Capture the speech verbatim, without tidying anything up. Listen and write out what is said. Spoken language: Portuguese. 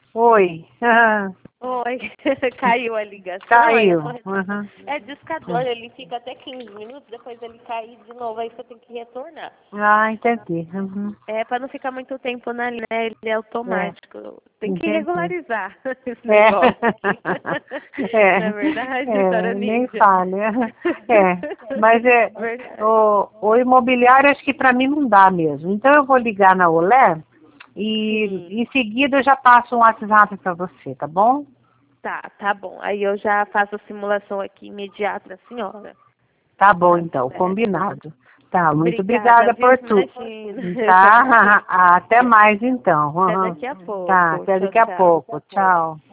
Oi. Oi, caiu a ligação. Caiu. Aí eu Uhum. É discador, ele fica até quinze minutos, depois ele cai de novo, aí você tem que retornar. Ah, entendi. Uhum. É, para não ficar muito tempo na linha, né? Ele é automático. Tem que Entendi. regularizar esse É. negócio aqui. É. Não é verdade, É, Dora nem Ninja? fale. É. Mas é, Verdade. o, o imobiliário acho que para mim não dá mesmo. Então eu vou ligar na Olé e Sim, em seguida eu já passo um WhatsApp para você, tá bom? tá, tá bom. Aí eu já faço a simulação aqui imediata da senhora. Tá bom Tá então, certo. combinado. Tá, muito Obrigada, obrigada viu? por tudo. Imagina. Eu que Tá? agradeço. Até mais então. Até Uhum. daqui a Tá, pouco. até Tchau, daqui a tchau. pouco. Tchau.